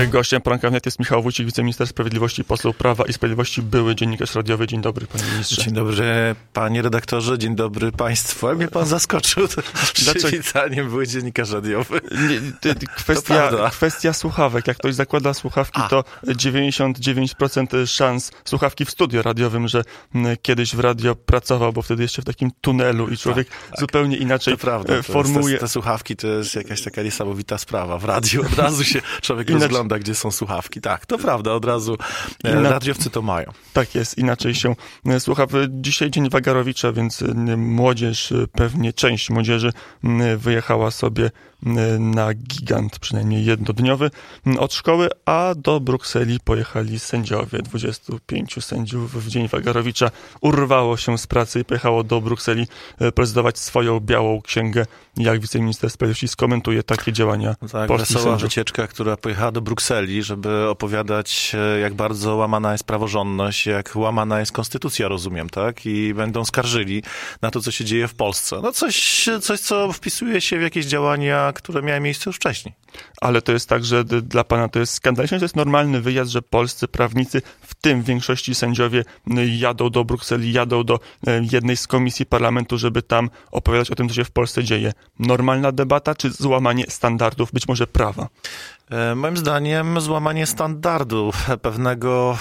Gościem poranka wnet jest Michał Wójcik, wiceminister sprawiedliwości, poseł Prawa i Sprawiedliwości, były dziennikarz radiowy. Dzień dobry, panie ministrze. Dzień dobry, panie redaktorze, dzień dobry państwu. A mnie pan zaskoczył przywitaniiem, były dziennikarz radiowy. Kwestia słuchawek. Jak ktoś zakłada słuchawki, to 99% szans słuchawki w studio radiowym, że kiedyś w radio pracował, bo wtedy jeszcze w takim tunelu i człowiek zupełnie inaczej formuje. Te słuchawki to jest jakaś taka niesamowita sprawa. W radiu od razu się człowiek rozgląda, gdzie są słuchawki. Tak, to prawda, od razu radiowcy to mają. Tak jest, inaczej się słucha. Dzisiaj Dzień Wagarowicza, więc młodzież, pewnie część młodzieży wyjechała sobie na gigant, przynajmniej jednodniowy, od szkoły, a do Brukseli pojechali sędziowie. 25 sędziów w Dzień Wagarowicza urwało się z pracy i pojechało do Brukseli prezentować swoją białą księgę. Jak wiceminister sprawiedliwości skomentuje takie działania polskich wesoła sędziów? wycieczka, która pojechała do Brukseli, żeby opowiadać, jak bardzo łamana jest praworządność, jak łamana jest konstytucja, rozumiem, tak? I będą skarżyli na to, co się dzieje w Polsce. No coś, co wpisuje się w jakieś działania, które miały miejsce już wcześniej. Ale to jest tak, że dla pana to jest skandaliczne, to jest normalny wyjazd, że polscy prawnicy, w tym w większości sędziowie, jadą do Brukseli, jadą do jednej z komisji parlamentu, żeby tam opowiadać o tym, co się w Polsce dzieje. Normalna debata, czy złamanie standardów, być może prawa? Moim zdaniem złamanie standardu pewnego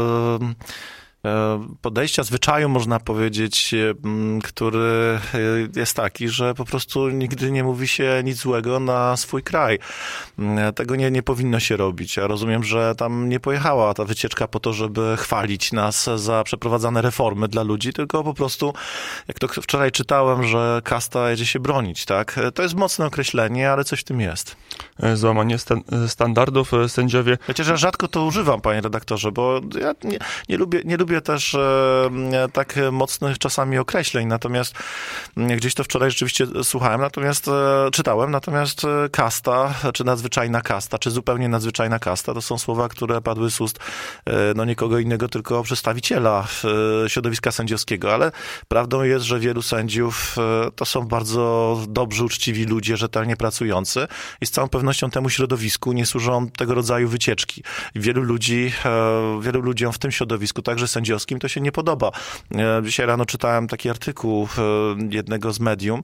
podejścia, zwyczaju, można powiedzieć, który jest taki, że po prostu nigdy nie mówi się nic złego na swój kraj. Tego nie powinno się robić. Ja rozumiem, że tam nie pojechała ta wycieczka po to, żeby chwalić nas za przeprowadzane reformy dla ludzi, tylko po prostu, jak to wczoraj czytałem, że kasta jedzie się bronić, tak? To jest mocne określenie, ale coś w tym jest. Złamanie standardów, sędziowie... Chociaż ja rzadko to używam, panie redaktorze, bo ja nie lubię też tak mocnych czasami określeń, natomiast gdzieś to wczoraj rzeczywiście czytałem, natomiast kasta, czy nadzwyczajna kasta, czy zupełnie nadzwyczajna kasta, to są słowa, które padły z ust nikogo innego, tylko przedstawiciela środowiska sędziowskiego, ale prawdą jest, że wielu sędziów to są bardzo dobrzy, uczciwi ludzie, rzetelnie pracujący i z całą pewnością temu środowisku nie służą tego rodzaju wycieczki. Wielu ludziom w tym środowisku, także sędziowskim, to się nie podoba. Dzisiaj rano czytałem taki artykuł jednego z medium,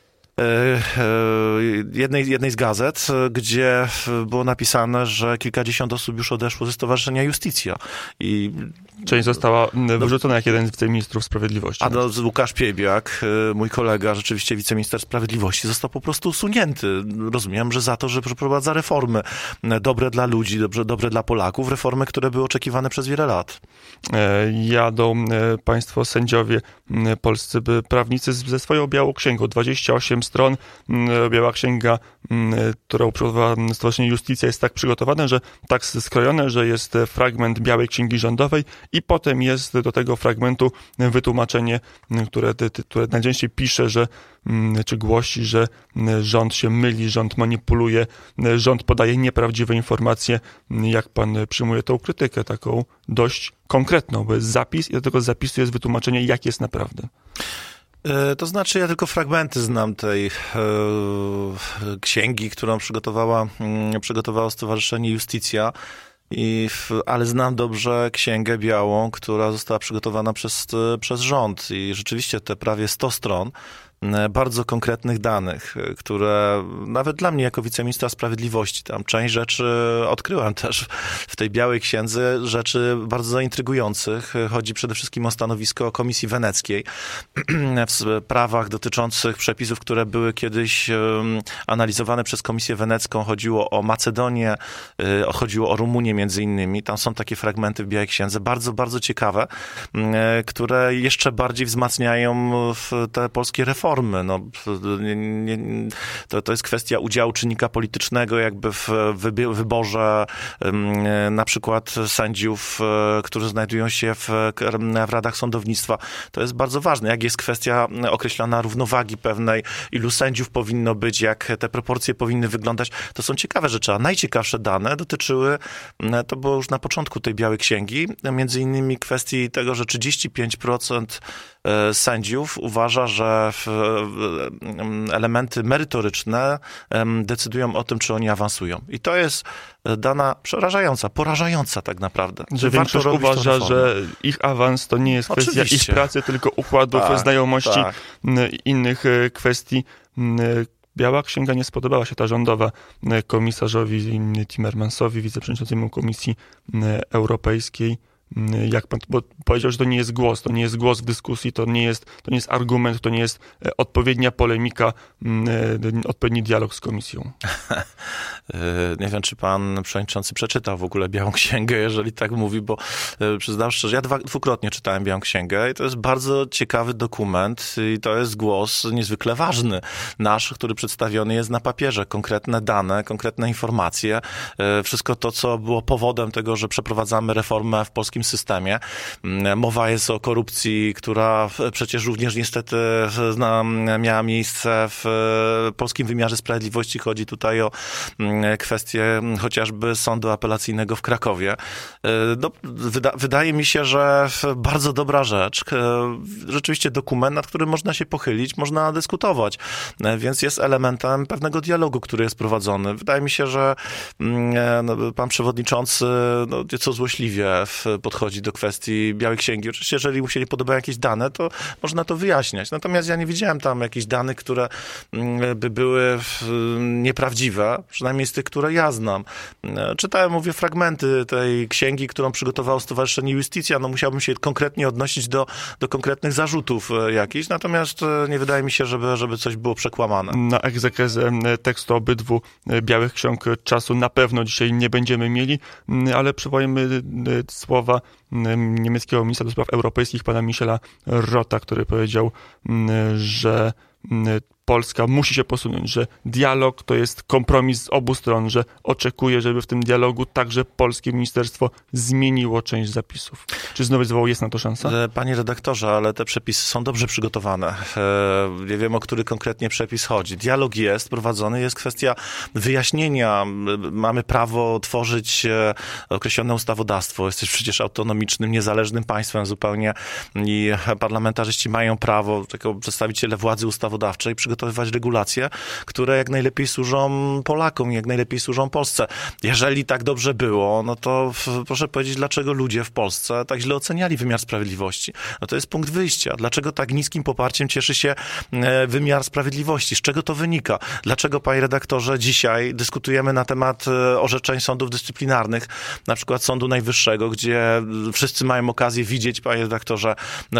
jednej z gazet, gdzie było napisane, że kilkadziesiąt osób już odeszło ze Stowarzyszenia Iustitia. Część została wyrzucona jak jeden z wiceministrów sprawiedliwości. Łukasz Piebiak, mój kolega, rzeczywiście wiceminister sprawiedliwości, został po prostu usunięty. Rozumiem, że za to, że przeprowadza reformy dobre dla ludzi, dobre dla Polaków, reformy, które były oczekiwane przez wiele lat. Jadą państwo sędziowie, polscy prawnicy ze swoją białą księgą. 28 stron. Biała księga, którą przygotowała Stowarzyszenie Iustitia, jest tak przygotowana, że tak skrojone, że jest fragment białej księgi rządowej i potem jest do tego fragmentu wytłumaczenie, które najczęściej pisze, czy głosi, że rząd się myli, rząd manipuluje, rząd podaje nieprawdziwe informacje. Jak pan przyjmuje tą krytykę, taką dość konkretną, bo jest zapis i do tego zapisu jest wytłumaczenie, jak jest naprawdę. To znaczy, ja tylko fragmenty znam tej księgi, którą przygotowało Stowarzyszenie Iustitia, ale znam dobrze księgę białą, która została przygotowana przez rząd i rzeczywiście te prawie 100 stron bardzo konkretnych danych, które nawet dla mnie jako wiceministra sprawiedliwości, tam część rzeczy odkryłem też w tej białej księdze, rzeczy bardzo zaintrygujących. Chodzi przede wszystkim o stanowisko Komisji Weneckiej w sprawach dotyczących przepisów, które były kiedyś analizowane przez Komisję Wenecką. Chodziło o Macedonię, chodziło o Rumunię między innymi. Tam są takie fragmenty w białej księdze, bardzo, bardzo ciekawe, które jeszcze bardziej wzmacniają te polskie reformy. To jest kwestia udziału czynnika politycznego jakby w wyborze na przykład sędziów, którzy znajdują się w radach sądownictwa. To jest bardzo ważne. Jak jest kwestia określona równowagi pewnej, ilu sędziów powinno być, jak te proporcje powinny wyglądać. To są ciekawe rzeczy, a najciekawsze dane dotyczyły, to było już na początku tej białej księgi, między innymi kwestii tego, że 35% sędziów uważa, że elementy merytoryczne decydują o tym, czy oni awansują. I to jest dana przerażająca, porażająca tak naprawdę. Że większość uważa, że ich awans to nie jest kwestia ich pracy, tylko układów, znajomości, innych kwestii. Biała Księga nie spodobała się ta rządowa komisarzowi Timmermansowi, wiceprzewodniczącemu Komisji Europejskiej. Jak pan, bo powiedział, że to nie jest głos w dyskusji, to nie jest argument, to nie jest odpowiednia polemika, odpowiedni dialog z komisją. Nie wiem, czy pan przewodniczący przeczytał w ogóle Białą Księgę, jeżeli tak mówi, bo przyznam szczerze, ja dwukrotnie czytałem Białą Księgę i to jest bardzo ciekawy dokument i to jest głos niezwykle ważny nasz, który przedstawiony jest na papierze. Konkretne dane, konkretne informacje, wszystko to, co było powodem tego, że przeprowadzamy reformę w polskim systemie. Mowa jest o korupcji, która przecież również niestety miała miejsce w polskim wymiarze sprawiedliwości. Chodzi tutaj o kwestię chociażby sądu apelacyjnego w Krakowie. No, wydaje mi się, że bardzo dobra rzecz. Rzeczywiście dokument, nad którym można się pochylić, można dyskutować. Więc jest elementem pewnego dialogu, który jest prowadzony. Wydaje mi się, że pan przewodniczący nieco złośliwie podchodzi do kwestii Białej Księgi. Oczywiście, jeżeli mu się nie podobają jakieś dane, to można to wyjaśniać. Natomiast ja nie widziałem tam jakichś danych, które by były nieprawdziwe, przynajmniej z tych, które ja znam. Czytałem, mówię, fragmenty tej księgi, którą przygotowało Stowarzyszenie Iustitia. No musiałbym się konkretnie odnosić do konkretnych zarzutów jakichś, natomiast nie wydaje mi się, żeby coś było przekłamane. Na egzegezę tekstu obydwu Białych Ksiąg czasu na pewno dzisiaj nie będziemy mieli, ale przywołajmy słowa niemieckiego ministra do spraw europejskich, pana Michela Rotta, który powiedział, że Polska musi się posunąć, że dialog to jest kompromis z obu stron, że oczekuje, żeby w tym dialogu także polskie ministerstwo zmieniło część zapisów. Czy znowu jest na to szansa? Panie redaktorze, ale te przepisy są dobrze przygotowane. Nie wiem, o który konkretnie przepis chodzi. Dialog jest prowadzony, jest kwestia wyjaśnienia. Mamy prawo tworzyć określone ustawodawstwo. Jesteś przecież autonomicznym, niezależnym państwem zupełnie i parlamentarzyści mają prawo, jako przedstawiciele władzy ustawodawczej, przygotowywać regulacje, które jak najlepiej służą Polakom, jak najlepiej służą Polsce. Jeżeli tak dobrze było, no to proszę powiedzieć, dlaczego ludzie w Polsce tak źle oceniali wymiar sprawiedliwości. No to jest punkt wyjścia. Dlaczego tak niskim poparciem cieszy się wymiar sprawiedliwości? Z czego to wynika? Dlaczego, panie redaktorze, dzisiaj dyskutujemy na temat orzeczeń sądów dyscyplinarnych, na przykład Sądu Najwyższego, gdzie wszyscy mają okazję widzieć, panie redaktorze,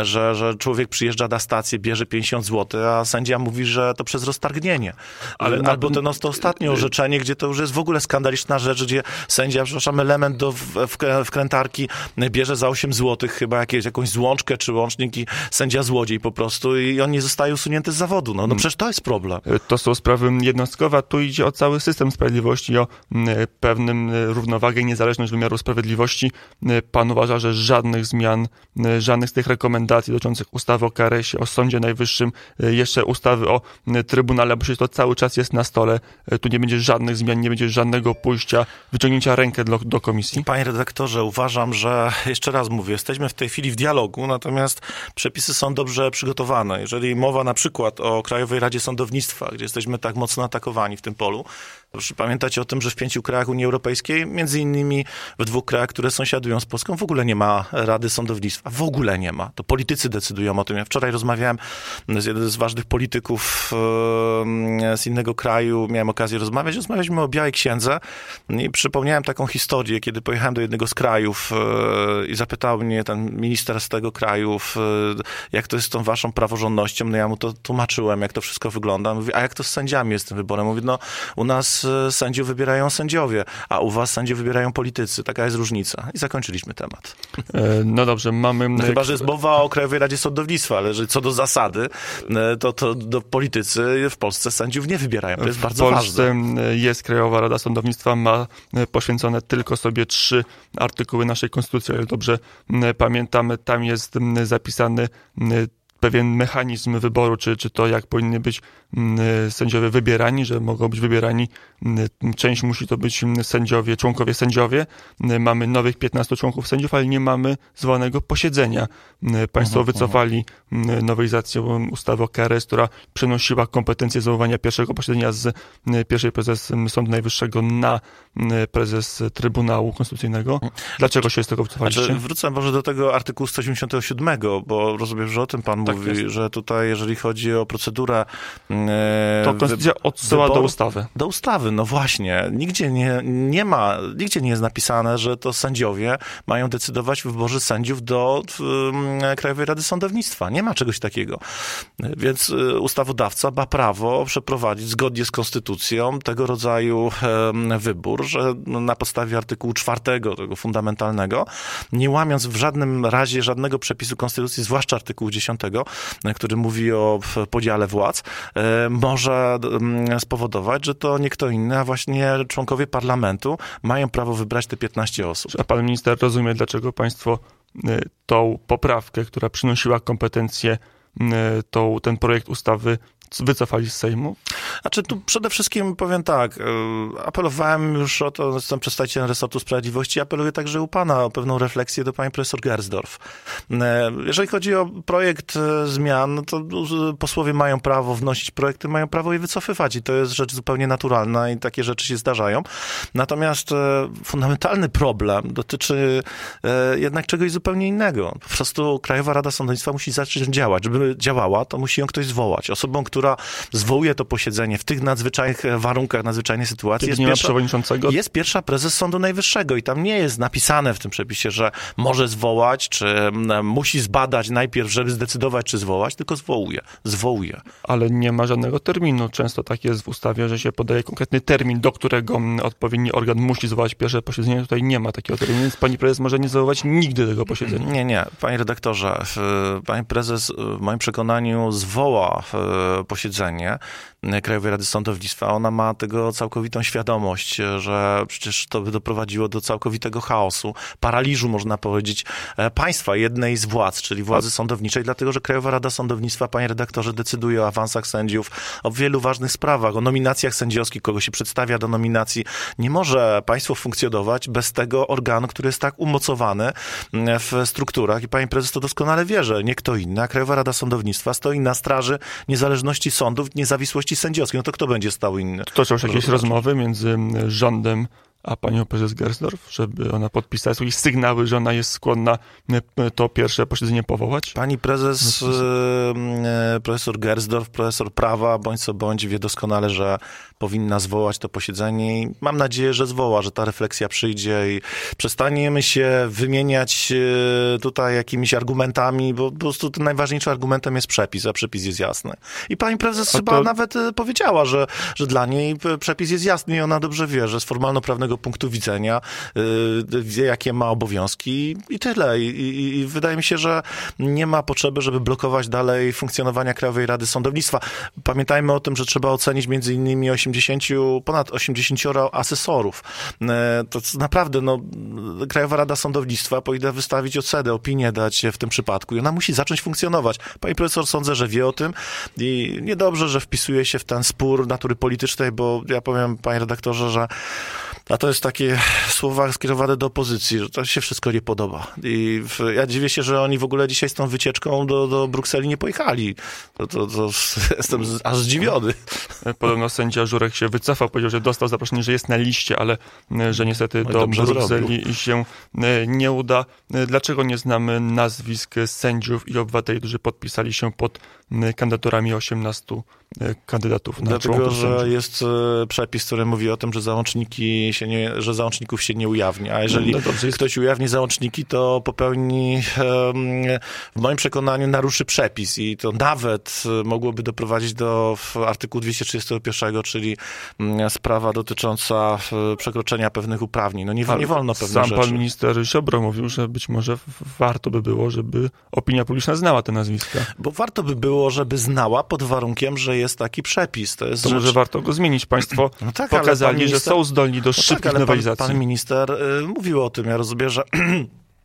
że człowiek przyjeżdża na stację, bierze 50 zł, a sędzia mówi, że to przez roztargnienie. Albo to ostatnie orzeczenie, gdzie to już jest w ogóle skandaliczna rzecz, gdzie sędzia, przepraszam, element wkrętarki bierze za 8 zł chyba jakąś złączkę czy łącznik i sędzia złodziej po prostu i on nie zostaje usunięty z zawodu. No przecież to jest problem. To są sprawy jednostkowe, a tu idzie o cały system sprawiedliwości, o pewnym równowagę i niezależność wymiaru sprawiedliwości. Pan uważa, że żadnych zmian, żadnych z tych rekomendacji dotyczących ustawy o KRS-ie, o Sądzie Najwyższym, jeszcze ustawy o Trybunale, bo przecież to cały czas jest na stole. Tu nie będzie żadnych zmian, nie będzie żadnego pójścia, wyciągnięcia rękę do komisji. Panie redaktorze, uważam, że, jeszcze raz mówię, jesteśmy w tej chwili w dialogu, natomiast przepisy są dobrze przygotowane. Jeżeli mowa na przykład o Krajowej Radzie Sądownictwa, gdzie jesteśmy tak mocno atakowani w tym polu, proszę pamiętać o tym, że w 5 krajach Unii Europejskiej, między innymi w 2 krajach, które sąsiadują z Polską, w ogóle nie ma Rady Sądownictwa. W ogóle nie ma. To politycy decydują o tym. Ja wczoraj rozmawiałem z jednym z ważnych polityków z innego kraju, miałem okazję rozmawialiśmy o Białej Księdze i przypomniałem taką historię, kiedy pojechałem do jednego z krajów i zapytał mnie ten minister z tego kraju, jak to jest z tą waszą praworządnością. No ja mu to tłumaczyłem, jak to wszystko wygląda. Mówi, a jak to z sędziami jest tym wyborem? Mówi, no u nas sędziów wybierają sędziowie, a u was sędziów wybierają politycy. Taka jest różnica. I zakończyliśmy temat. No dobrze, mamy... No chyba, że jest mowa o Krajowej Radzie Sądownictwa, ale że co do zasady, to do politycy w Polsce sędziów nie wybierają. To jest bardzo ważne. W Polsce jest Krajowa Rada Sądownictwa, ma poświęcone tylko sobie 3 artykuły naszej konstytucji, ale dobrze pamiętamy, tam jest zapisany pewien mechanizm wyboru, czy to jak powinny być sędziowie wybierani, że mogą być wybierani, część musi to być sędziowie, członkowie sędziowie. Mamy nowych 15 członków sędziów, ale nie mamy zwołanego posiedzenia. Państwo wycofali nowelizację ustawy o KRS, która przenosiła kompetencje zwoływania pierwszego posiedzenia z pierwszej prezes Sądu Najwyższego na prezes Trybunału Konstytucyjnego. Dlaczego się z tego wycofaliście? Znaczy, wrócę może do tego artykułu 187, bo rozumiem, że o tym pan mówi, jest. że tutaj, jeżeli chodzi o procedurę... To konstytucja odsyła do ustawy. Do ustawy, no właśnie. Nigdzie nie jest napisane, że to sędziowie mają decydować w wyborze sędziów do Krajowej Rady Sądownictwa. Nie ma czegoś takiego. Więc ustawodawca ma prawo przeprowadzić zgodnie z konstytucją tego rodzaju wybór, że na podstawie artykułu 4 tego fundamentalnego, nie łamiąc w żadnym razie żadnego przepisu konstytucji, zwłaszcza artykułu 10, który mówi o podziale władz, może spowodować, że to nie kto inny, a właśnie członkowie parlamentu mają prawo wybrać te 15 osób. A pan minister rozumie, dlaczego państwo tą poprawkę, która przynosiła kompetencje, ten projekt ustawy wycofali z Sejmu? Znaczy tu przede wszystkim powiem tak, apelowałem już o to, jestem przedstawicielem resortu sprawiedliwości, apeluję także u pana o pewną refleksję do pani profesor Gersdorf. Jeżeli chodzi o projekt zmian, to posłowie mają prawo wnosić projekty, mają prawo je wycofywać i to jest rzecz zupełnie naturalna i takie rzeczy się zdarzają. Natomiast fundamentalny problem dotyczy jednak czegoś zupełnie innego. Po prostu Krajowa Rada Sądownictwa musi zacząć działać. Żeby działała, to musi ją ktoś zwołać. Osobą, która zwołuje to posiedzenie w tych nadzwyczajnych warunkach, nadzwyczajnej sytuacji jest pierwsza prezes Sądu Najwyższego i tam nie jest napisane w tym przepisie, że może zwołać, czy musi zbadać najpierw, żeby zdecydować, czy zwołać, tylko zwołuje. Ale nie ma żadnego terminu. Często tak jest w ustawie, że się podaje konkretny termin, do którego odpowiedni organ musi zwołać pierwsze posiedzenie. Tutaj nie ma takiego terminu, więc pani prezes może nie zwołać nigdy tego posiedzenia. Nie. Panie redaktorze, pani prezes w moim przekonaniu zwoła posiedzenie Krajowej Rady Sądownictwa. Ona ma tego całkowitą świadomość, że przecież to by doprowadziło do całkowitego chaosu, paraliżu, można powiedzieć, państwa, jednej z władz, czyli władzy sądowniczej, dlatego że Krajowa Rada Sądownictwa, panie redaktorze, decyduje o awansach sędziów, o wielu ważnych sprawach, o nominacjach sędziowskich, kogo się przedstawia do nominacji. Nie może państwo funkcjonować bez tego organu, który jest tak umocowany w strukturach i pani prezes to doskonale wie, że nie kto inny, a Krajowa Rada Sądownictwa stoi na straży niezależności sądów, niezawisłości sędziowskiej. No to kto będzie stał inny? Toczą się jakieś rozmowy między rządem a panią prezes Gersdorf, żeby ona podpisała jakieś sygnały, że ona jest skłonna to pierwsze posiedzenie powołać? Pani prezes, profesor Gersdorf, profesor prawa, bądź co bądź, wie doskonale, że powinna zwołać to posiedzenie i mam nadzieję, że zwoła, że ta refleksja przyjdzie i przestaniemy się wymieniać tutaj jakimiś argumentami, bo po prostu tym najważniejszym argumentem jest przepis, a przepis jest jasny. I pani prezes chyba nawet powiedziała, że dla niej przepis jest jasny i ona dobrze wie, że z formalno-prawnego punktu widzenia wie, jakie ma obowiązki i tyle. I wydaje mi się, że nie ma potrzeby, żeby blokować dalej funkcjonowania Krajowej Rady Sądownictwa. Pamiętajmy o tym, że trzeba ocenić między innymi ponad 80 asesorów. To naprawdę, Krajowa Rada Sądownictwa powinna wystawić ocenę, opinię dać w tym przypadku i ona musi zacząć funkcjonować. Pani profesor sądzę, że wie o tym i niedobrze, że wpisuje się w ten spór natury politycznej, bo ja powiem, panie redaktorze, że a to jest takie słowa skierowane do opozycji, że to się wszystko nie podoba. I ja dziwię się, że oni w ogóle dzisiaj z tą wycieczką do Brukseli nie pojechali. To jestem aż zdziwiony. Podobno sędzia Żurek się wycofał, powiedział, że dostał zaproszenie, że jest na liście, ale że niestety do Brukseli się nie uda. Dlaczego nie znamy nazwisk sędziów i obywateli, którzy podpisali się pod kandydaturami 18 kandydatów na członków sędziów? Dlatego, że jest przepis, który mówi o tym, że załączników się nie ujawnia. A jeżeli ktoś ujawni załączniki, to popełni, w moim przekonaniu, naruszy przepis i to nawet mogłoby doprowadzić do artykułu 231, czyli sprawa dotycząca przekroczenia pewnych uprawnień. Nie wolno pewnych rzeczy. Sam pan minister Ziobro mówił, że być może warto by było, żeby opinia publiczna znała te nazwiska. Bo warto by było, żeby znała pod warunkiem, że jest taki przepis. To może warto go zmienić. Państwo pokazali, że są zdolni do szybkich nowelizacji. Pan minister mówił o tym. Ja rozumiem,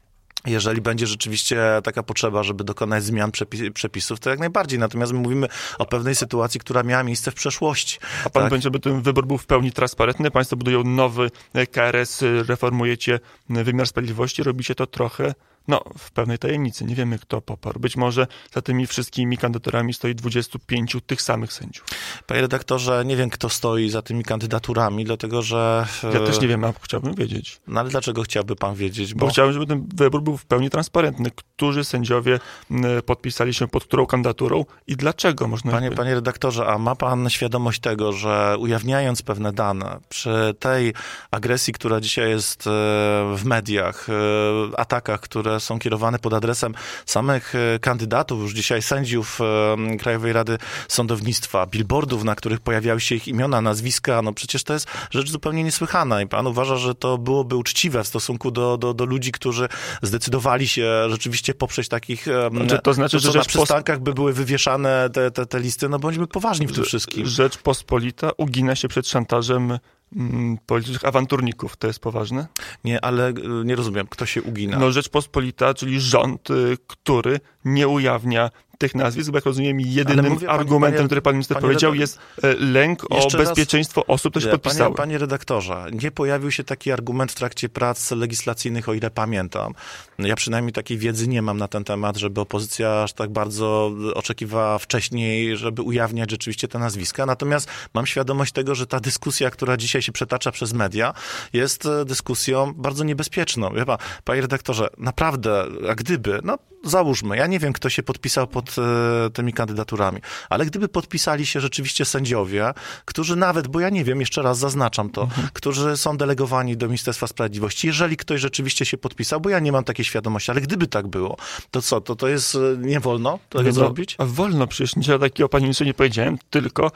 Jeżeli będzie rzeczywiście taka potrzeba, żeby dokonać zmian przepisów, to jak najbardziej. Natomiast my mówimy o pewnej sytuacji, która miała miejsce w przeszłości. A pan będzie, żeby ten wybór był w pełni transparentny? Państwo budują nowy KRS, reformujecie wymiar sprawiedliwości, robicie to trochę w pełnej tajemnicy. Nie wiemy, kto poparł. Być może za tymi wszystkimi kandydaturami stoi 25 tych samych sędziów. Panie redaktorze, nie wiem, kto stoi za tymi kandydaturami, dlatego że... Ja też nie wiem, a chciałbym wiedzieć. No ale dlaczego chciałby pan wiedzieć? Bo chciałbym, żeby ten wybór był w pełni transparentny. Którzy sędziowie podpisali się pod którą kandydaturą i dlaczego? Panie redaktorze, a ma pan świadomość tego, że ujawniając pewne dane przy tej agresji, która dzisiaj jest w mediach, atakach, które są kierowane pod adresem samych kandydatów, już dzisiaj sędziów Krajowej Rady Sądownictwa, billboardów, na których pojawiały się ich imiona, nazwiska, przecież to jest rzecz zupełnie niesłychana i pan uważa, że to byłoby uczciwe w stosunku do ludzi, którzy zdecydowali się rzeczywiście poprzeć takich... To znaczy, że na przystankach by były wywieszane te listy, bądźmy poważni w tym wszystkim. Rzeczpospolita ugina się przed szantażem politycznych awanturników. To jest poważne? Nie, ale nie rozumiem, kto się ugina. Rzeczpospolita, czyli rząd, który nie ujawnia tych nazwisk, bo jak rozumiem, jedynym argumentem, który pan minister powiedział, jest lęk o bezpieczeństwo osób, które się podpisały. Panie redaktorze, nie pojawił się taki argument w trakcie prac legislacyjnych, o ile pamiętam. Ja przynajmniej takiej wiedzy nie mam na ten temat, żeby opozycja aż tak bardzo oczekiwała wcześniej, żeby ujawniać rzeczywiście te nazwiska. Natomiast mam świadomość tego, że ta dyskusja, która dzisiaj się przetacza przez media, jest dyskusją bardzo niebezpieczną. Wie pan, panie redaktorze, naprawdę, a gdyby, załóżmy, ja nie wiem, kto się podpisał pod tymi kandydaturami, ale gdyby podpisali się rzeczywiście sędziowie, którzy nawet, bo ja nie wiem, jeszcze raz zaznaczam to, którzy są delegowani do Ministerstwa Sprawiedliwości, jeżeli ktoś rzeczywiście się podpisał, bo ja nie mam takiej świadomości, ale gdyby tak było, to co, to jest nie wolno tego zrobić? A wolno, przecież niczego takiego, panie ministrze, nie powiedziałem, tylko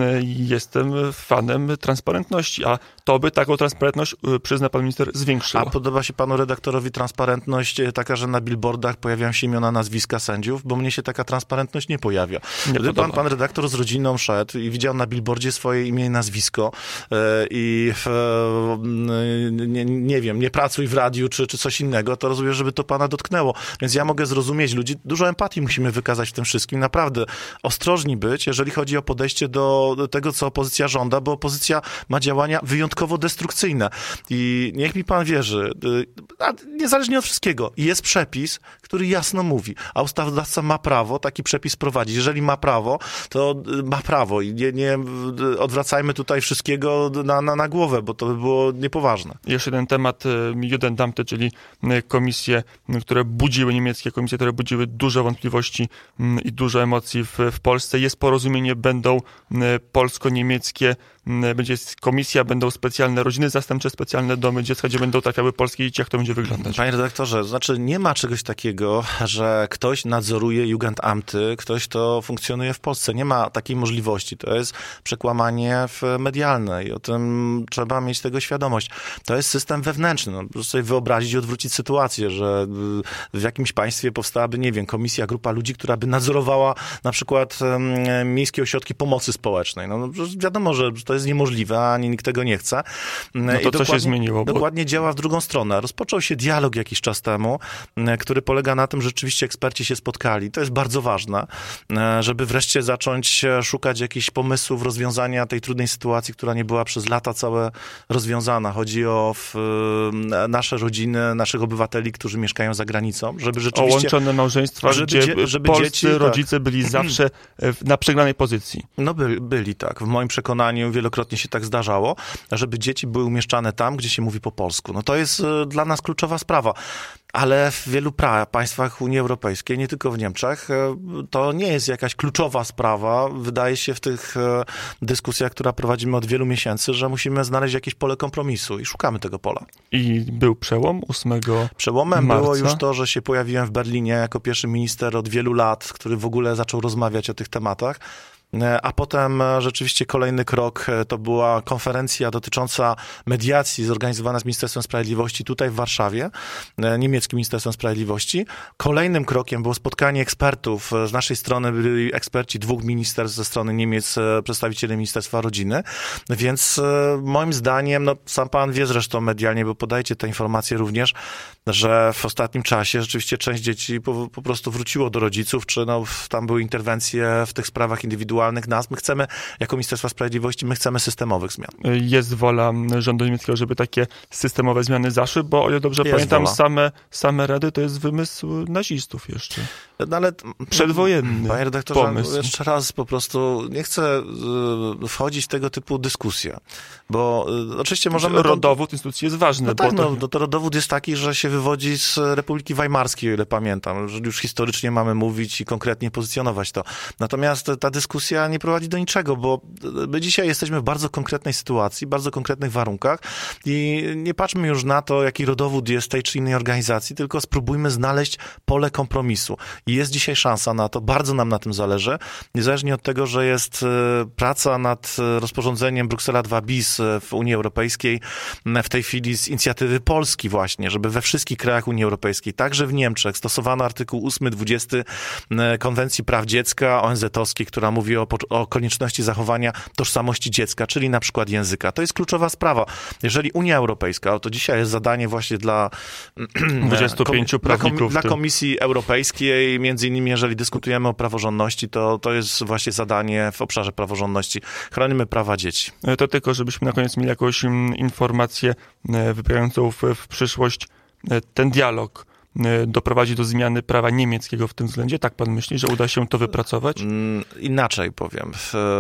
jestem fanem transparentności, a to by taką transparentność, przyzna pan minister, zwiększyło. A podoba się panu redaktorowi transparentność taka, że na billboardach pojawiają się imiona, nazwiska sędziów, bo mnie się taka transparentność nie pojawia. Gdy pan redaktor z rodziną szedł i widział na billboardzie swoje imię i nazwisko i nie wiem, nie pracuj w radiu czy coś innego, to rozumiem, żeby to pana dotknęło. Więc ja mogę zrozumieć ludzi. Dużo empatii musimy wykazać w tym wszystkim. Naprawdę ostrożni być, jeżeli chodzi o podejście do tego, co opozycja żąda, bo opozycja ma działania wyjątkowo destrukcyjne. I niech mi pan wierzy, niezależnie od wszystkiego, jest przepis, który jasno mówi, a ustawodawca ma prawo taki przepis prowadzić. Jeżeli ma prawo, to ma prawo i nie odwracajmy tutaj wszystkiego na głowę, bo to by było niepoważne. Jeszcze jeden temat, Jugendamty, czyli komisje, niemieckie komisje, które budziły dużo wątpliwości i dużo emocji w Polsce. Jest porozumienie, będą polsko-niemieckie, będzie komisja, będą specjalne rodziny zastępcze, specjalne domy dziecka, gdzie będą trafiały polskie dzieci. Jak to będzie wyglądać? Panie redaktorze, nie ma czegoś takiego, że ktoś nadzoruje Jugendamty, ktoś, kto funkcjonuje w Polsce. Nie ma takiej możliwości. To jest przekłamanie medialne i o tym trzeba mieć tego świadomość. To jest system wewnętrzny. Proszę sobie wyobrazić i odwrócić sytuację, że w jakimś państwie powstałaby, nie wiem, komisja, grupa ludzi, która by nadzorowała na przykład miejskie ośrodki pomocy społecznej. Wiadomo, że to jest niemożliwe, ani nikt tego nie chce. To co się zmieniło? Dokładnie działa w drugą stronę. Rozpoczął się dialog jakiś czas temu, który polega na tym, że rzeczywiście eksperci się spotkali. To jest bardzo ważne, żeby wreszcie zacząć szukać jakichś pomysłów rozwiązania tej trudnej sytuacji, która nie była przez lata całe rozwiązana. Chodzi o nasze rodziny, naszych obywateli, którzy mieszkają za granicą, żeby rzeczywiście... O łączone małżeństwa, żeby polscy dzieci, rodzice byli zawsze na przegranej pozycji. Byli tak. W moim przekonaniu wielokrotnie się tak zdarzało, żeby dzieci były umieszczane tam, gdzie się mówi po polsku. To jest dla nas kluczowa sprawa. Ale w wielu państwach Unii Europejskiej, nie tylko w Niemczech, to nie jest jakaś kluczowa sprawa. Wydaje się w tych dyskusjach, które prowadzimy od wielu miesięcy, że musimy znaleźć jakieś pole kompromisu i szukamy tego pola. I był przełom 8 Przełomem marca. Było już to, że się pojawiłem w Berlinie jako pierwszy minister od wielu lat, który w ogóle zaczął rozmawiać o tych tematach. A potem rzeczywiście kolejny krok to była konferencja dotycząca mediacji zorganizowana z Ministerstwem Sprawiedliwości tutaj w Warszawie, niemieckim Ministerstwem Sprawiedliwości. Kolejnym krokiem było spotkanie ekspertów. Z naszej strony byli eksperci 2 ministerstw, ze strony Niemiec przedstawiciele Ministerstwa Rodziny, więc moim zdaniem, no sam pan wie zresztą medialnie, bo podajcie te informacje również, że w ostatnim czasie rzeczywiście część dzieci po prostu wróciło do rodziców, czy no, tam były interwencje w tych sprawach indywidualnych nas. My chcemy, jako Ministerstwa Sprawiedliwości, my chcemy systemowych zmian. Jest wola rządu niemieckiego, żeby takie systemowe zmiany zaszły, bo o ile dobrze pamiętam, same rady to jest wymysł nazistów jeszcze. No ale przedwojenny panie redaktorze, pomysł. Jeszcze raz po prostu nie chcę wchodzić w tego typu dyskusje, bo oczywiście możemy... Rodowód instytucji jest ważny. No tak, to rodowód jest taki, że się wywodzi z Republiki Weimarskiej, o ile pamiętam, że już historycznie mamy mówić i konkretnie pozycjonować to. Natomiast ta dyskusja nie prowadzi do niczego, bo my dzisiaj jesteśmy w bardzo konkretnej sytuacji, bardzo konkretnych warunkach i nie patrzmy już na to, jaki rodowód jest tej czy innej organizacji, tylko spróbujmy znaleźć pole kompromisu. I jest dzisiaj szansa na to, bardzo nam na tym zależy, niezależnie od tego, że jest praca nad rozporządzeniem Bruksela 2 bis w Unii Europejskiej, w tej chwili z inicjatywy Polski właśnie, żeby we wszystkich krajach Unii Europejskiej, także w Niemczech, stosowano artykuł 8-20 Konwencji Praw Dziecka ONZ-owskiej, która mówi o konieczności zachowania tożsamości dziecka, czyli na przykład języka. To jest kluczowa sprawa. Jeżeli Unia Europejska, to dzisiaj jest zadanie właśnie dla 25 prawników dla Komisji Europejskiej, między innymi jeżeli dyskutujemy o praworządności, to jest właśnie zadanie w obszarze praworządności. Chronimy prawa dzieci. To tylko, żebyśmy na koniec mieli jakąś informację wyprawiającą w przyszłość ten dialog doprowadzi do zmiany prawa niemieckiego w tym względzie? Tak pan myśli, że uda się to wypracować? Inaczej powiem.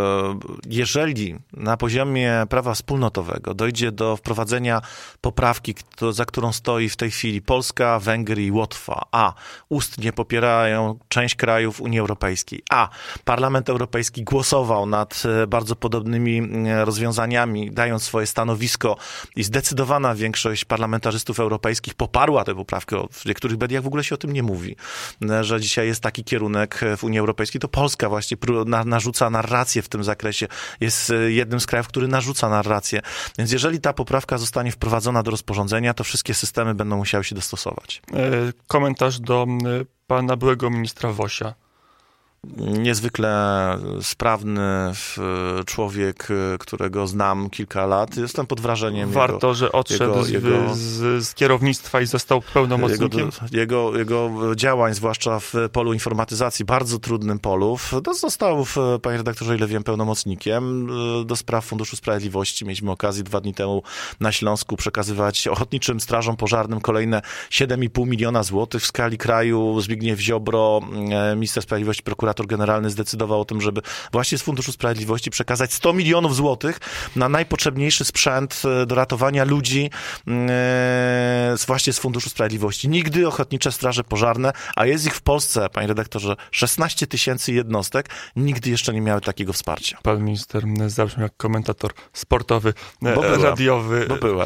Jeżeli na poziomie prawa wspólnotowego dojdzie do wprowadzenia poprawki, za którą stoi w tej chwili Polska, Węgry i Łotwa, a ustnie popierają część krajów Unii Europejskiej, a Parlament Europejski głosował nad bardzo podobnymi rozwiązaniami, dając swoje stanowisko i zdecydowana większość parlamentarzystów europejskich poparła tę poprawkę, w niektórych mediach w ogóle się o tym nie mówi, że dzisiaj jest taki kierunek w Unii Europejskiej, to Polska właśnie narzuca narrację w tym zakresie. Jest jednym z krajów, który narzuca narrację. Więc jeżeli ta poprawka zostanie wprowadzona do rozporządzenia, to wszystkie systemy będą musiały się dostosować. Komentarz do pana byłego ministra Wosia. Niezwykle sprawny człowiek, którego znam kilka lat. Jestem pod wrażeniem Warto, że odszedł z kierownictwa i został pełnomocnikiem. Jego działań, zwłaszcza w polu informatyzacji, bardzo trudnym polu. Został, panie redaktorze, ile wiem, pełnomocnikiem do spraw Funduszu Sprawiedliwości. Mieliśmy okazję 2 dni temu na Śląsku przekazywać ochotniczym strażom pożarnym kolejne 7,5 miliona złotych w skali kraju. Zbigniew Ziobro, minister sprawiedliwości, prokurator generalny zdecydował o tym, żeby właśnie z Funduszu Sprawiedliwości przekazać 100 milionów złotych na najpotrzebniejszy sprzęt do ratowania ludzi właśnie z Funduszu Sprawiedliwości. Nigdy ochotnicze straże pożarne, a jest ich w Polsce, panie redaktorze, 16 000 jednostek, nigdy jeszcze nie miały takiego wsparcia. Pan minister zabrzmiał jak komentator sportowy, radiowy. Bo byłem.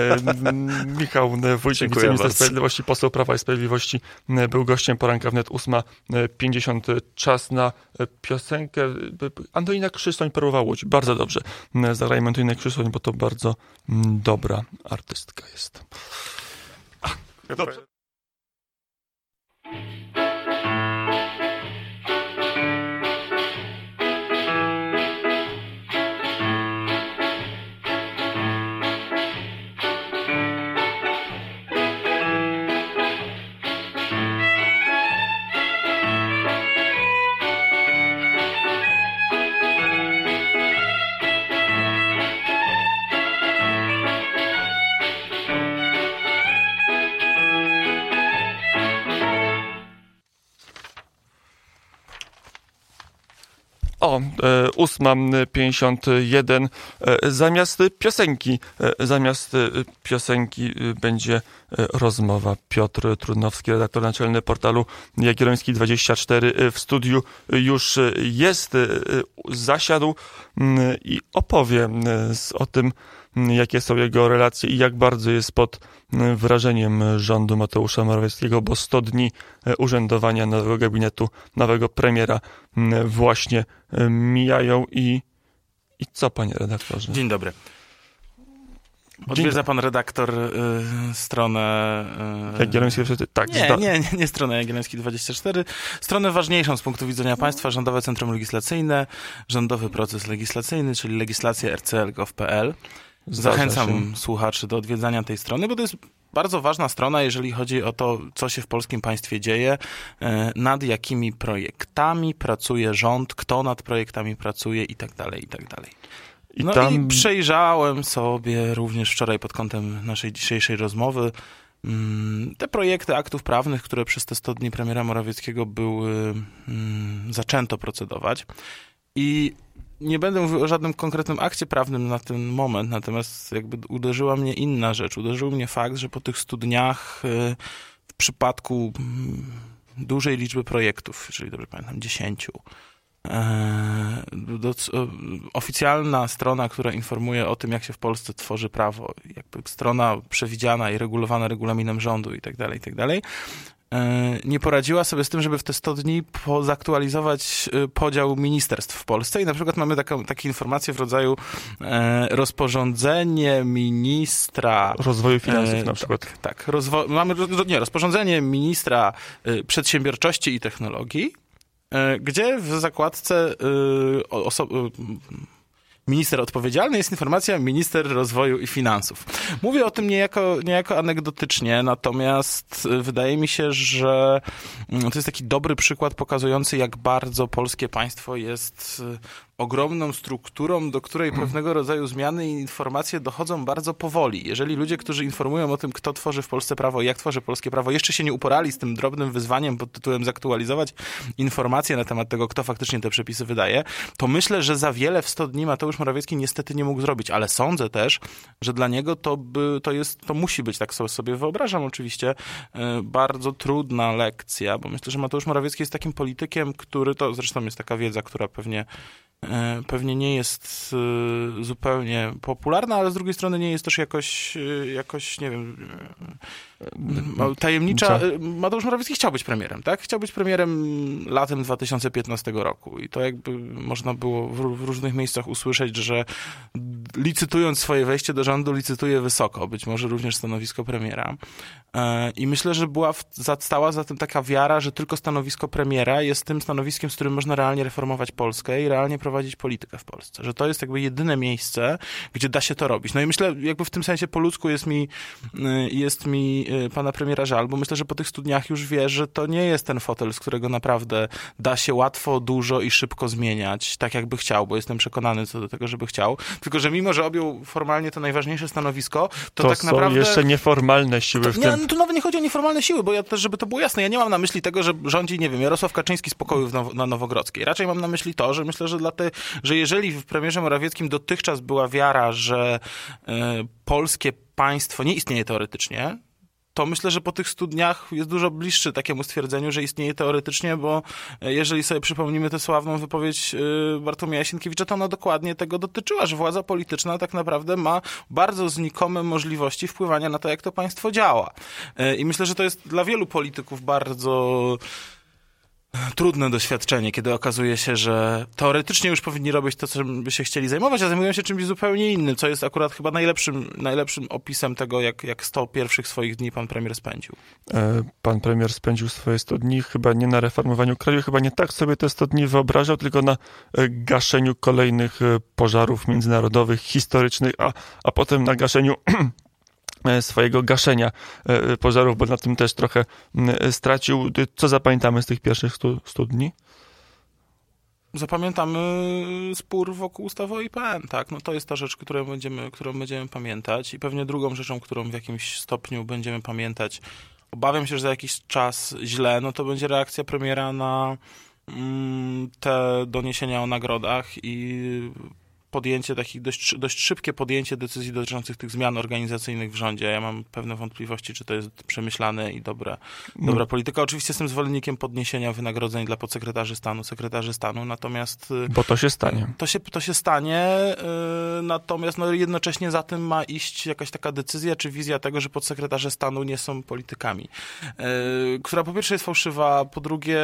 Michał Wójcik, wiceminister sprawiedliwości, poseł Prawa i Sprawiedliwości, był gościem poranka wnet 8:50. Czas na piosenkę. Antonina Krzysoń, Perłowa Łódź. Bardzo dobrze. Zagrajmy Antoninę Krzysoń, bo to bardzo dobra artystka jest. Dobrze. O, 8:51. Zamiast piosenki będzie rozmowa. Piotr Trudnowski, redaktor naczelny portalu Jagielloński24 w studiu już jest, zasiadł i opowie o tym, jakie są jego relacje i jak bardzo jest pod wrażeniem rządu Mateusza Morawieckiego, bo 100 dni urzędowania nowego gabinetu, nowego premiera właśnie mijają i co, panie redaktorze? Dzień dobry. Odwiedza pan redaktor stronę... Jagiellońskiej, tak. Nie stronę Jagiellońskiej 24. Stronę ważniejszą z punktu widzenia państwa, Rządowe Centrum Legislacyjne, Rządowy Proces Legislacyjny, czyli legislacja rcl.gov.pl. Zachęcam słuchaczy do odwiedzania tej strony, bo to jest bardzo ważna strona, jeżeli chodzi o to, co się w polskim państwie dzieje, nad jakimi projektami pracuje rząd, kto nad projektami pracuje i tak dalej, i tak dalej. I przejrzałem sobie również wczoraj pod kątem naszej dzisiejszej rozmowy te projekty aktów prawnych, które przez te 100 dni premiera Morawieckiego zaczęto procedować. I nie będę mówił o żadnym konkretnym akcie prawnym na ten moment, natomiast jakby uderzyła mnie inna rzecz. Uderzył mnie fakt, że po tych 100 dniach w przypadku dużej liczby projektów, jeżeli dobrze pamiętam, 10, oficjalna strona, która informuje o tym, jak się w Polsce tworzy prawo, jakby strona przewidziana i regulowana regulaminem rządu i tak dalej, nie poradziła sobie z tym, żeby w te 100 dni zaktualizować podział ministerstw w Polsce i na przykład mamy takie informacje w rodzaju rozporządzenie ministra... Rozwoju finansów na przykład. Tak. Rozporządzenie ministra przedsiębiorczości i technologii, gdzie w zakładce minister odpowiedzialny jest informacja minister rozwoju i finansów. Mówię o tym niejako anegdotycznie, natomiast wydaje mi się, że to jest taki dobry przykład pokazujący, jak bardzo polskie państwo jest ogromną strukturą, do której pewnego rodzaju zmiany i informacje dochodzą bardzo powoli. Jeżeli ludzie, którzy informują o tym, kto tworzy w Polsce prawo i jak tworzy polskie prawo, jeszcze się nie uporali z tym drobnym wyzwaniem pod tytułem zaktualizować informacje na temat tego, kto faktycznie te przepisy wydaje, to myślę, że za wiele w 100 dni Mateusz Morawiecki niestety nie mógł zrobić, ale sądzę też, że dla niego to musi być, tak sobie wyobrażam oczywiście, bardzo trudna lekcja, bo myślę, że Mateusz Morawiecki jest takim politykiem, który to, zresztą jest taka wiedza, która pewnie nie jest zupełnie popularna, ale z drugiej strony nie jest też jakoś nie wiem, tajemnicza. Mateusz Morawiecki chciał być premierem, tak? Chciał być premierem latem 2015 roku i to jakby można było w różnych miejscach usłyszeć, że licytując swoje wejście do rządu, licytuje wysoko, być może również stanowisko premiera. I myślę, że stała za tym taka wiara, że tylko stanowisko premiera jest tym stanowiskiem, z którym można realnie reformować Polskę i realnie prowadzić politykę w Polsce. Że to jest jakby jedyne miejsce, gdzie da się to robić. No i myślę, jakby w tym sensie po ludzku jest mi pana premiera żal, bo myślę, że po tych 100 dniach już wie, że to nie jest ten fotel, z którego naprawdę da się łatwo, dużo i szybko zmieniać, tak jakby chciał, bo jestem przekonany co do tego, żeby chciał. Tylko, że mimo, że objął formalnie to najważniejsze stanowisko, to tak naprawdę... są jeszcze nieformalne siły w tym. Tu nawet nie chodzi o nieformalne siły, bo ja też, żeby to było jasne, ja nie mam na myśli tego, że rządzi, nie wiem, Jarosław Kaczyński z pokoju na Nowogrodzkiej. Raczej mam na myśli to, że myślę, że jeżeli w premierze Morawieckim dotychczas była wiara, że polskie państwo nie istnieje teoretycznie, to myślę, że po tych 100 dniach jest dużo bliższy takiemu stwierdzeniu, że istnieje teoretycznie, bo jeżeli sobie przypomnimy tę sławną wypowiedź Bartłomieja Sienkiewicza, to ona dokładnie tego dotyczyła, że władza polityczna tak naprawdę ma bardzo znikome możliwości wpływania na to, jak to państwo działa. I myślę, że to jest dla wielu polityków bardzo trudne doświadczenie, kiedy okazuje się, że teoretycznie już powinni robić to, czym by się chcieli zajmować, a zajmują się czymś zupełnie innym, co jest akurat chyba najlepszym opisem tego, jak 100 pierwszych swoich dni pan premier spędził. Pan premier spędził swoje 100 dni chyba nie na reformowaniu kraju, chyba nie tak sobie te 100 dni wyobrażał, tylko na gaszeniu kolejnych pożarów międzynarodowych, historycznych, a potem na gaszeniu swojego gaszenia pożarów, bo na tym też trochę stracił. Co zapamiętamy z tych pierwszych 100 dni? Zapamiętamy spór wokół ustawy o IPN, tak. No to jest ta rzecz, którą będziemy pamiętać i pewnie drugą rzeczą, którą w jakimś stopniu będziemy pamiętać, obawiam się, że za jakiś czas źle, no to będzie reakcja premiera na te doniesienia o nagrodach i podjęcie takich, dość szybkie podjęcie decyzji dotyczących tych zmian organizacyjnych w rządzie. Ja mam pewne wątpliwości, czy to jest przemyślane i dobra polityka. Oczywiście jestem zwolennikiem podniesienia wynagrodzeń dla podsekretarzy stanu, sekretarzy stanu, natomiast... Bo to się stanie. To się stanie, natomiast jednocześnie za tym ma iść jakaś taka decyzja, czy wizja tego, że podsekretarze stanu nie są politykami. Która po pierwsze jest fałszywa, po drugie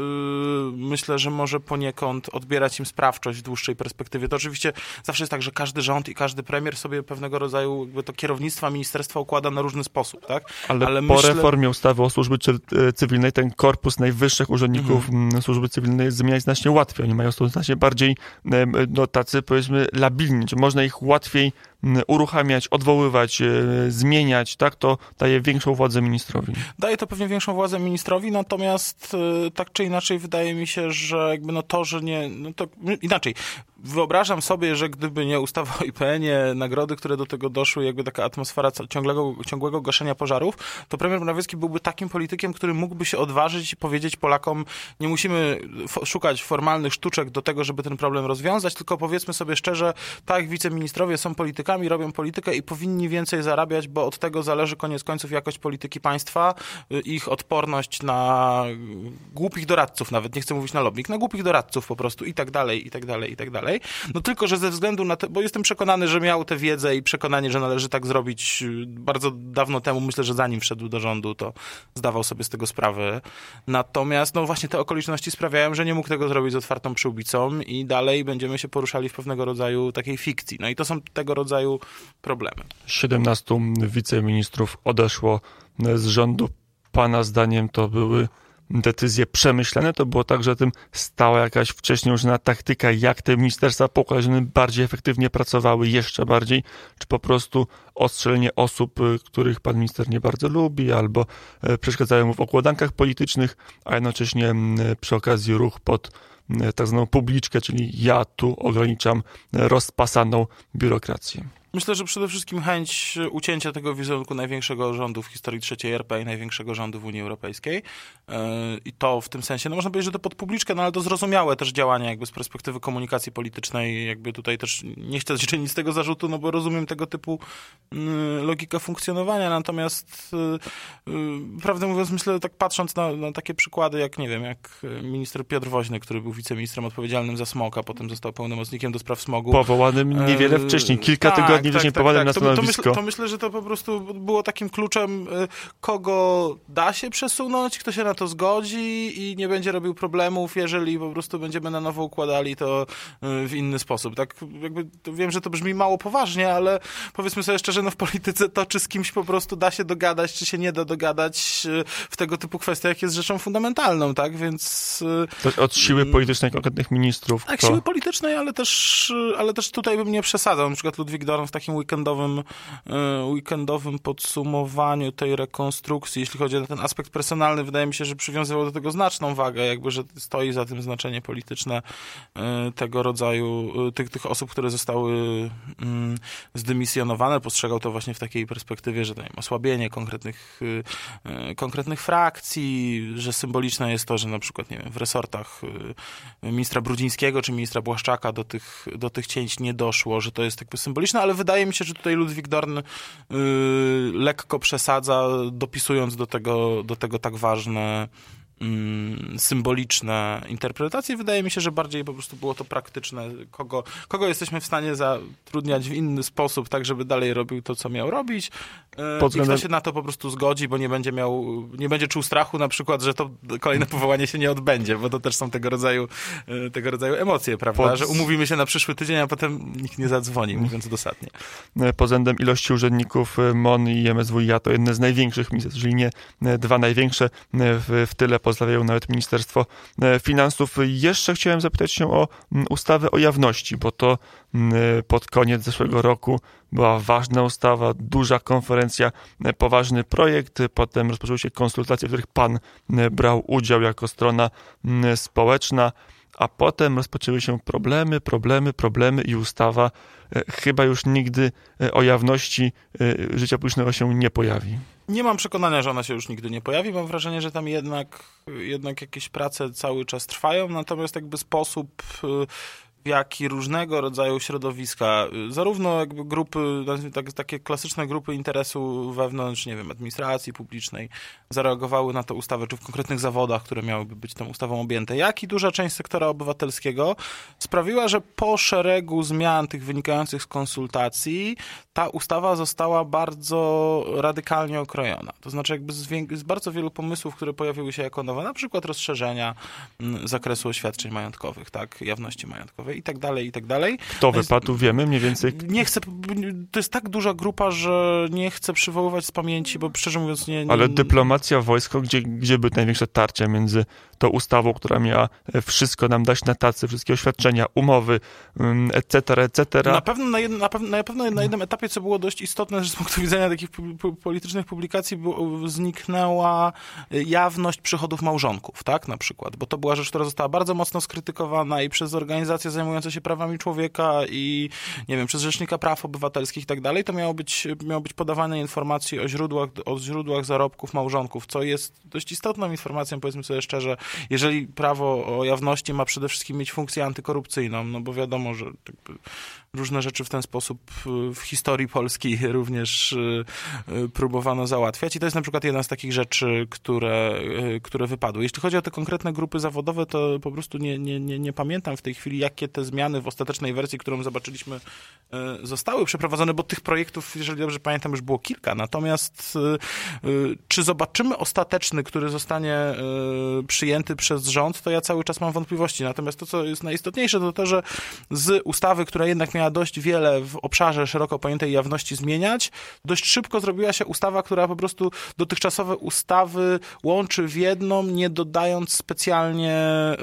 myślę, że może poniekąd odbierać im sprawczość w dłuższej perspektywie. To oczywiście zawsze jest tak, że każdy rząd i każdy premier sobie pewnego rodzaju jakby to kierownictwa ministerstwa układa na różny sposób, tak? Ale po reformie ustawy o służbie cywilnej ten korpus najwyższych urzędników służby cywilnej zmieniać znacznie łatwiej. Oni mają znacznie bardziej tacy, powiedzmy, labilni, czy można ich łatwiej uruchamiać, odwoływać, zmieniać, tak? To daje większą władzę ministrowi. Daje to pewnie większą władzę ministrowi, natomiast tak czy inaczej wydaje mi się, że jakby to, że nie... to inaczej. Wyobrażam sobie, że gdyby nie ustawa o IPN-ie, nagrody, które do tego doszły, jakby taka atmosfera ciągłego gaszenia pożarów, to premier Morawiecki byłby takim politykiem, który mógłby się odważyć i powiedzieć Polakom, nie musimy szukać formalnych sztuczek do tego, żeby ten problem rozwiązać, tylko powiedzmy sobie szczerze, tak, wiceministrowie są politykami, robią politykę i powinni więcej zarabiać, bo od tego zależy koniec końców jakość polityki państwa, ich odporność na głupich doradców, nawet nie chcę mówić na lobbying, na głupich doradców po prostu i tak dalej, i tak dalej, i tak dalej. No tylko, że ze względu na to, bo jestem przekonany, że miał tę wiedzę i przekonanie, że należy tak zrobić bardzo dawno temu, myślę, że zanim wszedł do rządu, to zdawał sobie z tego sprawę. Natomiast właśnie te okoliczności sprawiają, że nie mógł tego zrobić z otwartą przyłbicą i dalej będziemy się poruszali w pewnego rodzaju takiej fikcji. No i to są tego rodzaju problemy. 17 wiceministrów odeszło z rządu. Pana zdaniem to były decyzje przemyślane? To było tak, że tym stała jakaś wcześniej już taktyka, jak te ministerstwa pokolenialne bardziej efektywnie pracowały, jeszcze bardziej, czy po prostu ostrzelenie osób, których pan minister nie bardzo lubi, albo przeszkadzają mu w układankach politycznych, a jednocześnie przy okazji ruch pod tak zwaną publiczkę, czyli ja tu ograniczam rozpasaną biurokrację. Myślę, że przede wszystkim chęć ucięcia tego wizerunku największego rządu w historii III RP i największego rządu w Unii Europejskiej. I to w tym sensie, można powiedzieć, że to pod publiczkę, ale to zrozumiałe też działania jakby z perspektywy komunikacji politycznej. Jakby tutaj też nie chcę czynić z tego zarzutu, bo rozumiem tego typu logikę funkcjonowania. Natomiast prawdę mówiąc, myślę, tak patrząc na takie przykłady, jak nie wiem, jak minister Piotr Woźny, który był wiceministrem odpowiedzialnym za smog, a potem został pełnomocnikiem do spraw smogu. Powołanym niewiele wcześniej, kilka tygodni wcześniej powołanym na stanowisko. To myślę, że to po prostu było takim kluczem, kogo da się przesunąć, kto się na to zgodzi i nie będzie robił problemów, jeżeli po prostu będziemy na nowo układali to w inny sposób. Tak jakby wiem, że to brzmi mało poważnie, ale powiedzmy sobie szczerze, w polityce to, czy z kimś po prostu da się dogadać, czy się nie da dogadać w tego typu kwestiach jest rzeczą fundamentalną, tak? Więc... To od siły politycznej konkretnych ministrów. Tak, siły politycznej, ale też tutaj bym nie przesadzał. Na przykład Ludwik Dorn w takim weekendowym podsumowaniu tej rekonstrukcji, jeśli chodzi o ten aspekt personalny, wydaje mi się, że przywiązywał do tego znaczną wagę, jakby, że stoi za tym znaczenie polityczne tego rodzaju, tych osób, które zostały zdymisjonowane. Postrzegał to właśnie w takiej perspektywie, że osłabienie konkretnych frakcji, że symboliczne jest to, że na przykład, nie wiem, w resortach ministra Brudzińskiego czy ministra Błaszczaka do tych cięć nie doszło, że to jest jakby symboliczne, ale wydaje mi się, że tutaj Ludwik Dorn lekko przesadza, dopisując do tego tak ważne symboliczne interpretacje. Wydaje mi się, że bardziej po prostu było to praktyczne. Kogo jesteśmy w stanie zatrudniać w inny sposób, tak żeby dalej robił to, co miał robić. I kto się na to po prostu zgodzi, bo nie będzie czuł strachu na przykład, że to kolejne powołanie się nie odbędzie, bo to też są tego rodzaju emocje, prawda? Że umówimy się na przyszły tydzień, a potem nikt nie zadzwoni, mówiąc dosadnie. Pod względem ilości urzędników MON i MSWiA to jedne z największych ministerstw, jeżeli nie dwa największe. W tyle pozdrawiają nawet Ministerstwo Finansów. Jeszcze chciałem zapytać się o ustawę o jawności, bo to pod koniec zeszłego roku była ważna ustawa, duża konferencja, poważny projekt. Potem rozpoczęły się konsultacje, w których pan brał udział jako strona społeczna, a potem rozpoczęły się problemy i ustawa chyba już nigdy o jawności życia publicznego się nie pojawi. Nie mam przekonania, że ona się już nigdy nie pojawi. Mam wrażenie, że tam jednak jakieś prace cały czas trwają, natomiast jakby sposób jak i różnego rodzaju środowiska, zarówno jakby grupy, takie klasyczne grupy interesu wewnątrz, nie wiem, administracji publicznej, zareagowały na tę ustawę, czy w konkretnych zawodach, które miałyby być tą ustawą objęte, jak i duża część sektora obywatelskiego sprawiła, że po szeregu zmian tych wynikających z konsultacji ta ustawa została bardzo radykalnie okrojona. To znaczy jakby z bardzo wielu pomysłów, które pojawiły się jako nowe, na przykład rozszerzenia zakresu oświadczeń majątkowych, tak, jawności majątkowej i tak dalej, i tak dalej. Kto wypadł, wiemy mniej więcej. Nie chcę, to jest tak duża grupa, że nie chcę przywoływać z pamięci, bo szczerze mówiąc nie... Ale dyplomacja, wojsko, gdzie były największe tarcia między tą ustawą, która miała wszystko nam dać na tacy, wszystkie oświadczenia, umowy, etc. Na pewno na jednym etapie, co było dość istotne, że z punktu widzenia takich politycznych publikacji zniknęła jawność przychodów małżonków, tak, na przykład, bo to była rzecz, która została bardzo mocno skrytykowana i przez organizacje zajmujące się prawami człowieka i, nie wiem, przez Rzecznika Praw Obywatelskich i tak dalej, to miało być podawane informacje o źródłach zarobków małżonków, co jest dość istotną informacją, powiedzmy sobie szczerze, jeżeli prawo o jawności ma przede wszystkim mieć funkcję antykorupcyjną, no bo wiadomo, że różne rzeczy w ten sposób w historii Polski również próbowano załatwiać i to jest na przykład jedna z takich rzeczy, które wypadły. Jeśli chodzi o te konkretne grupy zawodowe, to po prostu nie pamiętam w tej chwili, jakie te zmiany w ostatecznej wersji, którą zobaczyliśmy, zostały przeprowadzone, bo tych projektów, jeżeli dobrze pamiętam, już było kilka. Natomiast czy zobaczymy ostateczny, który zostanie przyjęty przez rząd, to ja cały czas mam wątpliwości. Natomiast to, co jest najistotniejsze, to to, że z ustawy, która jednak miała dość wiele w obszarze szeroko pojętej jawności zmieniać, dość szybko zrobiła się ustawa, która po prostu dotychczasowe ustawy łączy w jedną, nie dodając specjalnie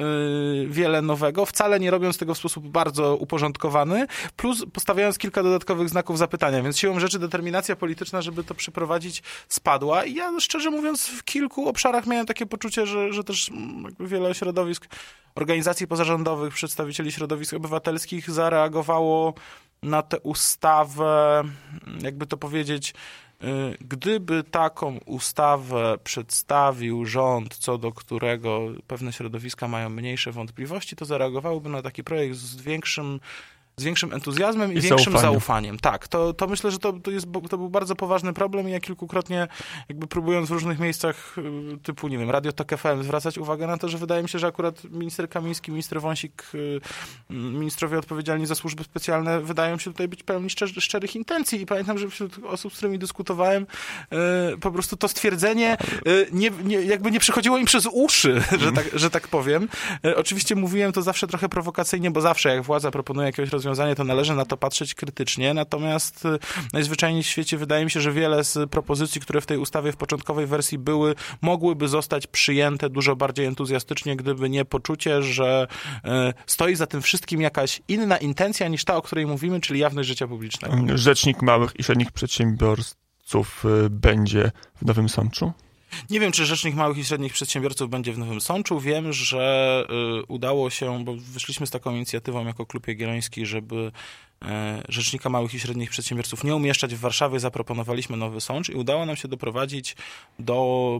wiele nowego, wcale nie robiąc tego w sposób bardzo uporządkowany, plus postawiając kilka dodatkowych znaków zapytania, więc siłą rzeczy determinacja polityczna, żeby to przeprowadzić, spadła i ja szczerze mówiąc w kilku obszarach miałem takie poczucie, że też jakby wiele środowisk, organizacji pozarządowych, przedstawicieli środowisk obywatelskich zareagowało na tę ustawę, jakby to powiedzieć, gdyby taką ustawę przedstawił rząd, co do którego pewne środowiska mają mniejsze wątpliwości, to zareagowałyby na taki projekt z większym entuzjazmem i większym zaufaniem. Tak, to myślę, że to był bardzo poważny problem i ja kilkukrotnie jakby próbując w różnych miejscach typu, nie wiem, Radio Tok FM zwracać uwagę na to, że wydaje mi się, że akurat minister Kamiński, minister Wąsik, ministrowie odpowiedzialni za służby specjalne wydają się tutaj być pełni szczerych intencji i pamiętam, że wśród osób, z którymi dyskutowałem, po prostu to stwierdzenie jakby nie przychodziło im przez uszy, że tak powiem. Oczywiście mówiłem to zawsze trochę prowokacyjnie, bo zawsze jak władza proponuje jakiegoś rozwiązanie, to należy na to patrzeć krytycznie, natomiast najzwyczajniej w świecie wydaje mi się, że wiele z propozycji, które w tej ustawie w początkowej wersji mogłyby zostać przyjęte dużo bardziej entuzjastycznie, gdyby nie poczucie, że stoi za tym wszystkim jakaś inna intencja niż ta, o której mówimy, czyli jawność życia publicznego. Rzecznik małych i średnich przedsiębiorców będzie w Nowym Sączu? Nie wiem, czy Rzecznik Małych i Średnich Przedsiębiorców będzie w Nowym Sączu. Wiem, że udało się, bo wyszliśmy z taką inicjatywą jako Klub Jagielloński, żeby Rzecznika Małych i Średnich Przedsiębiorców nie umieszczać w Warszawie, zaproponowaliśmy Nowy Sącz i udało nam się doprowadzić do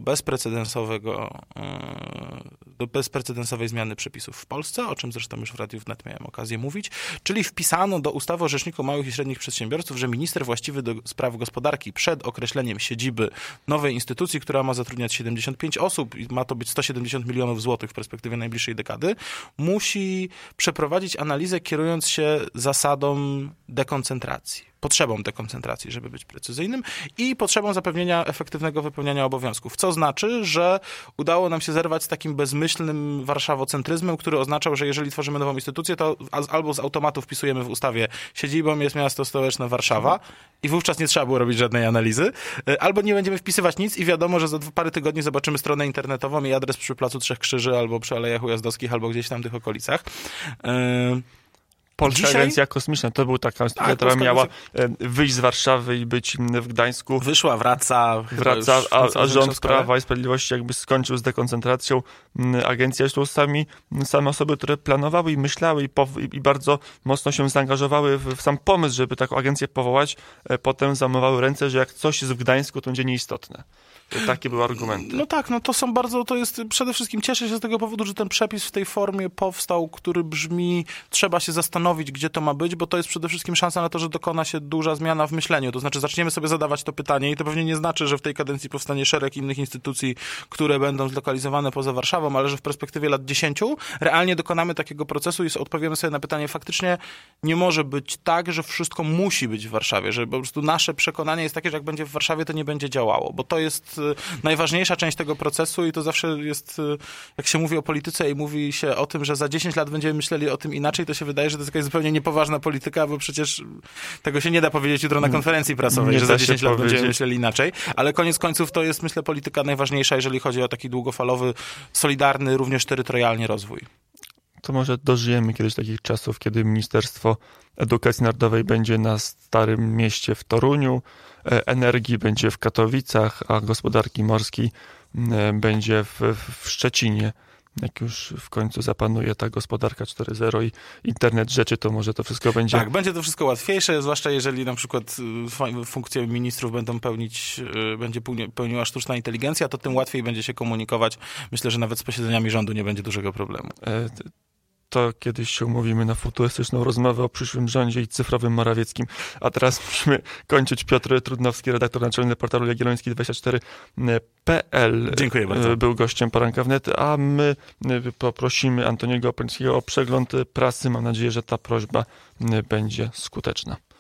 bezprecedensowej zmiany przepisów w Polsce, o czym zresztą już w Radiu Wnet miałem okazję mówić, czyli wpisano do ustawy o Rzeczniku Małych i Średnich Przedsiębiorców, że minister właściwy do spraw gospodarki przed określeniem siedziby nowej instytucji, która ma zatrudniać 75 osób i ma to być 170 milionów złotych w perspektywie najbliższej dekady, musi przeprowadzić analizę, kierując się zasadą potrzebą dekoncentracji, żeby być precyzyjnym, i potrzebą zapewnienia efektywnego wypełniania obowiązków. Co znaczy, że udało nam się zerwać z takim bezmyślnym warszawocentryzmem, który oznaczał, że jeżeli tworzymy nową instytucję, to albo z automatu wpisujemy w ustawie siedzibą jest miasto stołeczne Warszawa i wówczas nie trzeba było robić żadnej analizy, albo nie będziemy wpisywać nic i wiadomo, że za parę tygodni zobaczymy stronę internetową i adres przy Placu Trzech Krzyży albo przy Alejach Ujazdowskich albo gdzieś tam w tych okolicach. Polska Agencja Kosmiczna, to była taka instytucja, która miała wyjść z Warszawy i być w Gdańsku. Wyszła, wraca, a rząd Prawa i Sprawiedliwości jakby skończył z dekoncentracją. Agencja, zresztą same osoby, które planowały i myślały i bardzo mocno się zaangażowały w sam pomysł, żeby taką agencję powołać, potem zamywały ręce, że jak coś jest w Gdańsku, to będzie nieistotne. Takie były argumenty. No tak, no to jest przede wszystkim, cieszę się z tego powodu, że ten przepis w tej formie powstał, który brzmi, trzeba się zastanowić, gdzie to ma być, bo to jest przede wszystkim szansa na to, że dokona się duża zmiana w myśleniu. To znaczy zaczniemy sobie zadawać to pytanie i to pewnie nie znaczy, że w tej kadencji powstanie szereg innych instytucji, które będą zlokalizowane poza Warszawą, ale że w perspektywie lat 10 realnie dokonamy takiego procesu i odpowiemy sobie na pytanie, faktycznie nie może być tak, że wszystko musi być w Warszawie, że po prostu nasze przekonanie jest takie, że jak będzie w Warszawie, to nie będzie działało, bo to jest najważniejsza część tego procesu i to zawsze jest, jak się mówi o polityce i mówi się o tym, że za 10 lat będziemy myśleli o tym inaczej, to się wydaje, że to jest jakaś zupełnie niepoważna polityka, bo przecież tego się nie da powiedzieć jutro na konferencji prasowej, że za 10 lat będziemy myśleli inaczej, ale koniec końców to jest, myślę, polityka najważniejsza, jeżeli chodzi o taki długofalowy, solidarny, również terytorialnie rozwój. To może dożyjemy kiedyś takich czasów, kiedy Ministerstwo Edukacji Narodowej będzie na Starym Mieście w Toruniu, energii będzie w Katowicach, a gospodarki morskiej będzie w Szczecinie. Jak już w końcu zapanuje ta gospodarka 4.0 i internet rzeczy, to może to wszystko będzie... Tak, będzie to wszystko łatwiejsze, zwłaszcza jeżeli na przykład funkcje ministrów będzie pełniła sztuczna inteligencja, to tym łatwiej będzie się komunikować. Myślę, że nawet z posiedzeniami rządu nie będzie dużego problemu. To kiedyś się umówimy na futurystyczną rozmowę o przyszłym rządzie i cyfrowym Morawieckim. A teraz musimy kończyć. Piotr Trudnowski, redaktor naczelny portalu Jagielloński24.pl. Dziękuję bardzo. Był gościem Poranka Wnet, a my poprosimy Antoniego Opolińskiego o przegląd prasy. Mam nadzieję, że ta prośba będzie skuteczna.